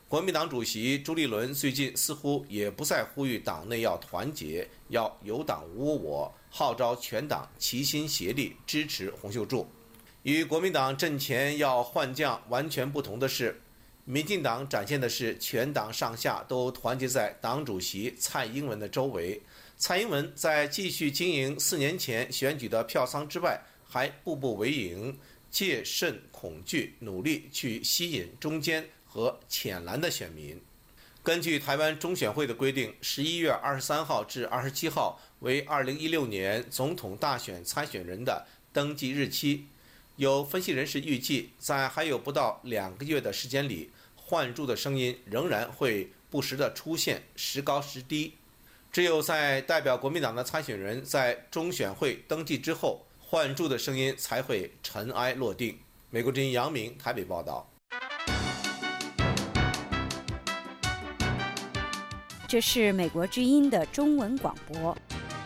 国民党主席朱立伦最近似乎也不再呼吁党内要团结，要有党无我，号召全党齐心协力支持洪秀柱。与国民党阵前要换将完全不同的是，民进党展现的是全党上下都团结在党主席蔡英文的周围。蔡英文在继续经营4年前选举的票仓之外，还步步为营，戒慎恐惧，努力去吸引中间和浅蓝的选民。根据台湾中选会的规定，11月23号至27号为2016年总统大选参选人的登记日期。有分析人士预计，在还有不到2个月的时间里，换柱的声音仍然会不时地出现，时高时低。只有在代表国民党的参选人在中选会登记之后，换柱的声音才会尘埃落定。美国之音杨明台北报道。 这是美国之音的中文广播。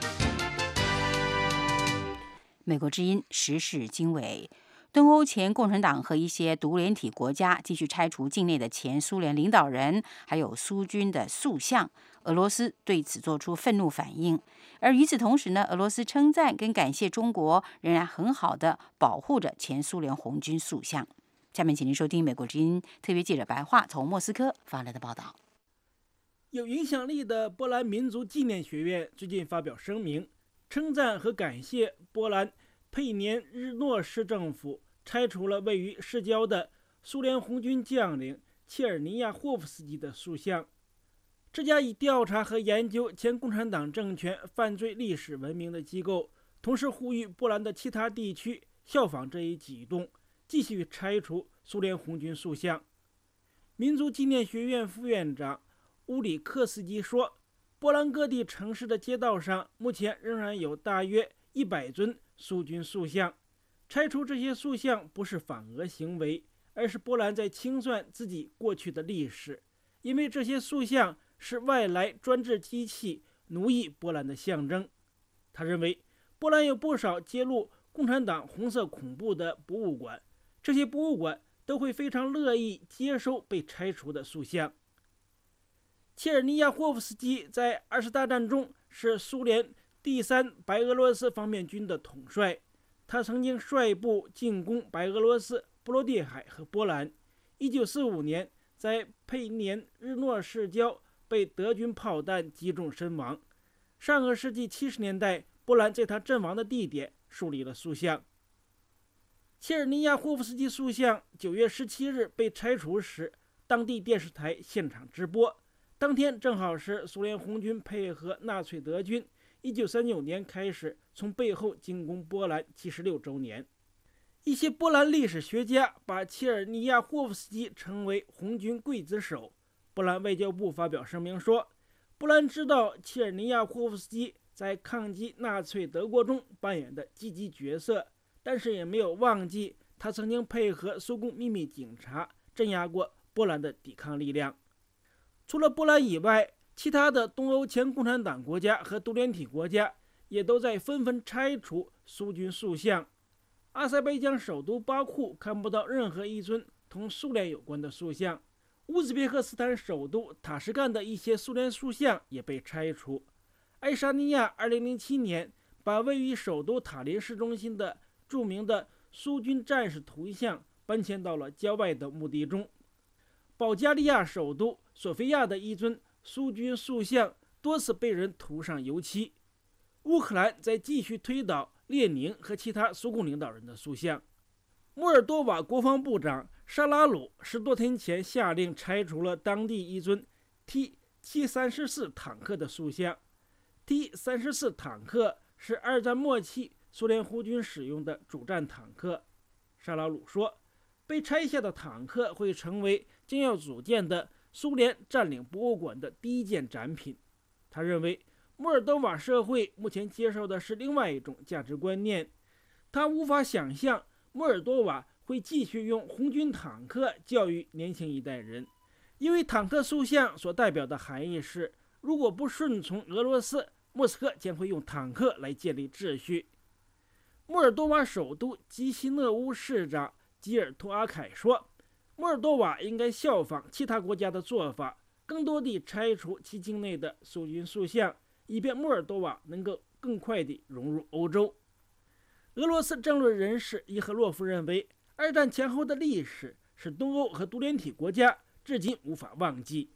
美国之音时事经纬：东欧前共产党和一些独联体国家继续拆除境内的前苏联领导人，还有苏军的塑像。俄罗斯对此做出愤怒反应。而与此同时呢，俄罗斯称赞跟感谢中国仍然很好的保护着前苏联红军塑像。下面请您收听美国之音特别记者白桦从莫斯科发来的报道。 有影响力的波兰民族纪念学院最近发表声明，称赞和感谢波兰佩年日诺市政府拆除了位于市郊的苏联红军将领切尔尼亚霍夫斯基的塑像。这家以调查和研究前共产党政权犯罪历史闻名的机构，同时呼吁波兰的其他地区效仿这一举动，继续拆除苏联红军塑像。民族纪念学院副院长乌里克斯基说，波兰各地城市的街道上目前仍然有大约100尊苏军塑像。拆除这些塑像不是反俄行为，而是波兰在清算自己过去的历史，因为这些塑像是外来专制机器奴役波兰的象征。他认为，波兰有不少揭露共产党红色恐怖的博物馆，这些博物馆都会非常乐意接收被拆除的塑像。切尔尼亚霍夫斯基在2次大战中是苏联第3白俄罗斯方面军的统帅，他曾经率部进攻白俄罗斯、波罗的海和波兰。1945年在佩年日诺市郊被德军炮弹击中身亡。上个世纪70年代，波兰在他阵亡的地点树立了塑像。切尔尼亚霍夫斯基塑像9月17日被拆除时，当地电视台现场直播。当天正好是苏联红军配合纳粹德军1939年开始从背后进攻波兰76周年。一些波兰历史学家把切尔尼亚霍夫斯基称为红军刽子手。波兰外交部发表声明说，波兰知道切尔尼亚霍夫斯基在抗击纳粹德国中扮演的积极角色，但是也没有忘记他曾经配合苏共秘密警察镇压过波兰的抵抗力量。除了波兰以外，其他的东欧前共产党国家和独联体国家也都在纷纷拆除苏军塑像。阿塞拜疆首都巴库看不到任何一尊同苏联有关的塑像。乌兹别克斯坦首都塔什干的一些苏联塑像也被拆除。爱沙尼亚2007年把位于首都塔林市中心的著名的苏军战士图像搬迁到了郊外的墓地中。保加利亚首都索菲亚的一尊苏军塑像多次被人涂上油漆。乌克兰在继续推倒列宁和其他苏共领导人的塑像。摩尔多瓦国防部长沙拉鲁10多天前下令拆除了当地一尊 T-734 坦克的塑像。T-34 坦克是2战末期苏联红军使用的主战坦克。沙拉鲁说，被拆下的坦克会成为将要组建的苏联占领博物馆的第一件展品。他认为，摩尔多瓦社会目前接受的是另外一种价值观念，他无法想象摩尔多瓦会继续用红军坦克教育年轻一代人，因为坦克塑像所代表的含义是，如果不顺从俄罗斯，莫斯科将会用坦克来建立秩序。摩尔多瓦首都基希讷乌市长吉尔托阿凯说， 莫尔多瓦应该效仿其他国家的做法，更多地拆除其境内的苏军塑像，以便莫尔多瓦能够更快地融入欧洲。俄罗斯政论人士伊赫洛夫认为，二战前后的历史使东欧和独联体国家至今无法忘记。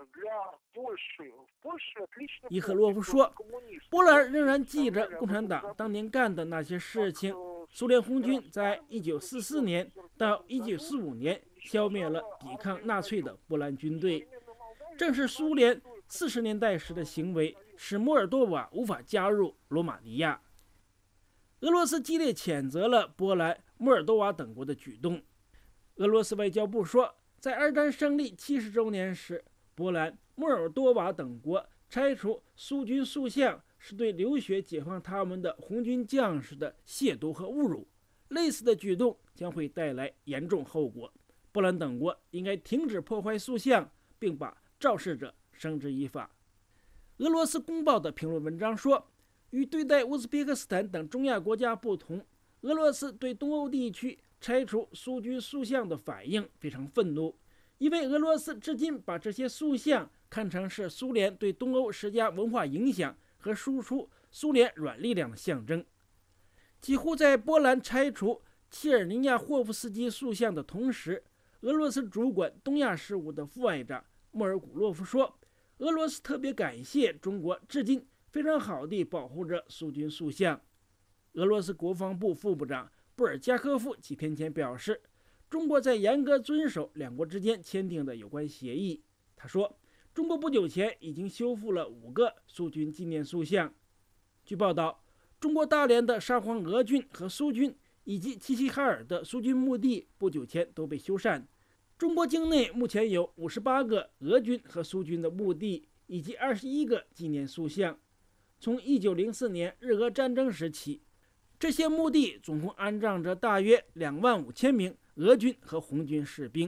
伊赫洛夫说，波兰仍然记着共产党当年干的那些事情。苏联红军在1944年到1945年消灭了抵抗纳粹的波兰军队，正是苏联40年代时的行为使莫尔多瓦无法加入罗马尼亚。俄罗斯激烈谴责了波兰、莫尔多瓦等国的举动。俄罗斯外交部说，在二战胜利70周年时，波兰、莫尔多瓦等国拆除苏军塑像是对流血解放他们的红军将士的亵渎和侮辱，类似的举动将会带来严重后果。波兰等国应该停止破坏塑像，并把肇事者绳之以法。俄罗斯公报的评论文章说，与对待乌兹别克斯坦等中亚国家不同，俄罗斯对东欧地区拆除苏军塑像的反应非常愤怒，因为俄罗斯至今把这些塑像看成是苏联对东欧施加文化影响和输出苏联软力量的象征。几乎在波兰拆除切尔尼亚霍夫斯基塑像的同时，俄罗斯主管东亚事务的副外长莫尔古洛夫说，俄罗斯特别感谢中国至今非常好地保护着苏军塑像。俄罗斯国防部副部长布尔加科夫几天前表示，中国在严格遵守两国之间签订的有关协议。他说，中国不久前已经修复了5个苏军纪念塑像。据报道，中国大连的沙皇俄军和苏军以及齐齐哈尔的苏军墓地不久前都被修缮。中国境内目前有58个俄军和苏军的墓地，以及21个纪念塑像。从1904年日俄战争时起，这些墓地总共安葬着大约25000名俄军和红军士兵。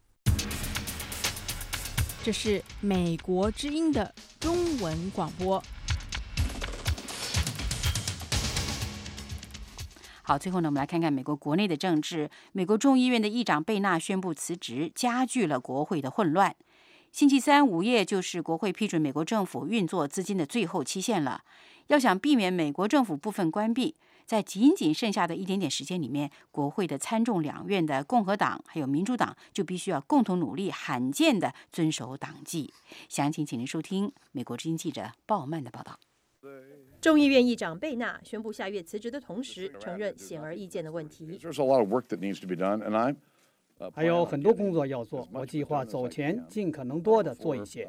这是美国之音的中文广播。 好，最后呢，我们来看看美国国内的政治。美国众议院的议长贝纳宣布辞职，加剧了国会的混乱。星期三午夜就是国会批准美国政府运作资金的最后期限了。要想避免美国政府部分关闭，在仅仅剩下的一点点时间里面，国会的参众两院的共和党还有民主党就必须要共同努力，罕见的遵守党纪。详情请您收听美国之音记者鲍曼的报道。 众议院议长贝纳宣布下月辞职的同时，承认显而易见的问题。 还有很多工作要做，我计划走前尽可能多的做一些。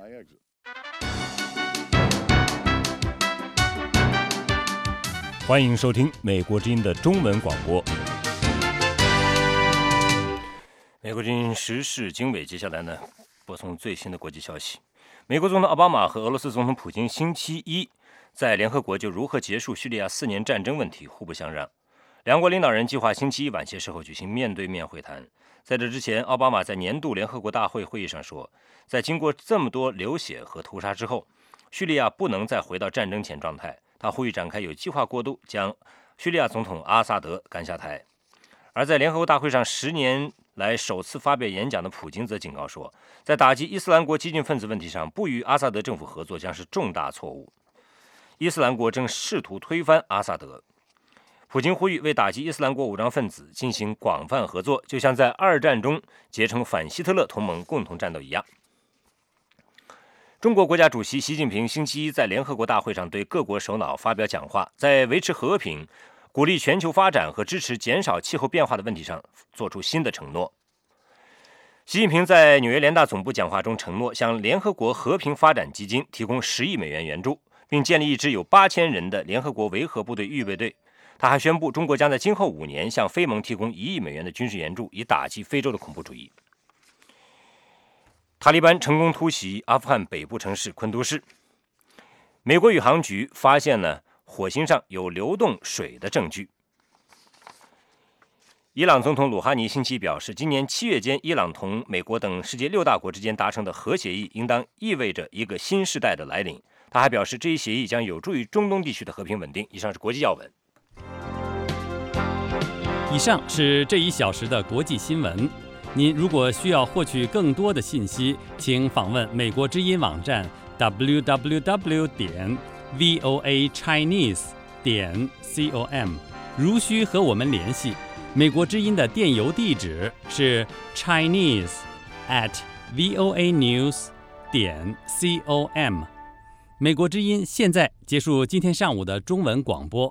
欢迎收听美国之音的中文广播。美国之音时事经纬，接下来呢，播送最新的国际消息。美国总统奥巴马和俄罗斯总统普京星期一在联合国就如何结束叙利亚4年战争问题互不相让。两国领导人计划星期一晚些时候举行面对面会谈。在这之前，奥巴马在年度联合国大会会议上说，在经过这么多流血和屠杀之后，叙利亚不能再回到战争前状态。他呼吁展开有计划过渡，将叙利亚总统阿萨德赶下台。而在联合国大会上10年来首次发表演讲的普京则警告说，在打击伊斯兰国激进分子问题上不与阿萨德政府合作将是重大错误。伊斯兰国正试图推翻阿萨德。普京呼吁为打击伊斯兰国武装分子进行广泛合作，就像在2战中结成反希特勒同盟共同战斗一样。中国国家主席习近平星期一在联合国大会上对各国首脑发表讲话，在维持和平、鼓励全球发展和支持减少气候变化的问题上做出新的承诺。习近平在纽约联大总部讲话中承诺向联合国和平发展基金提供10亿美元援助，并建立一支有8000人的联合国维和部队预备队。他还宣布，中国将在今后5年向非盟提供1亿美元的军事援助，以打击非洲的恐怖主义。塔利班成功突袭阿富汗北部城市昆都士。美国宇航局发现了火星上有流动水的证据。伊朗总统鲁哈尼星期表示，今年7月间，伊朗同美国等世界6大国之间达成的核协议，应当意味着一个新时代的来临。他还表示，这一协议将有助于中东地区的和平稳定。以上是国际要闻。 以上是这1小时的国际新闻。 您如果需要获取更多的信息，请访问美国之音网站 www.voachinese.com。如需和我们联系，美国之音的电邮地址是 chinese@voanews.com。美国之音现在结束今天上午的中文广播。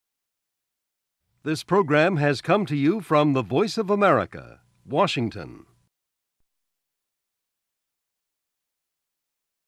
This program has come to you from the Voice of America, Washington.